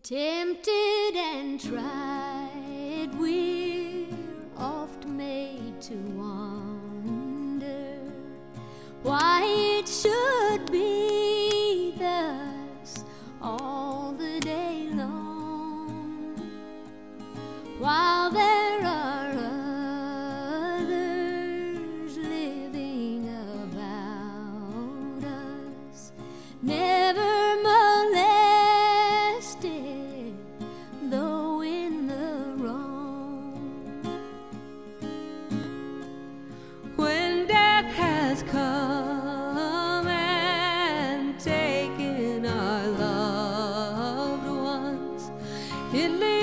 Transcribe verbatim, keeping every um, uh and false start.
Tempted and tried, we're oft made to wonder why it should be thus all the day long, while there are others living about us, never molested, though in the wrong. When death has come and taken our loved ones, it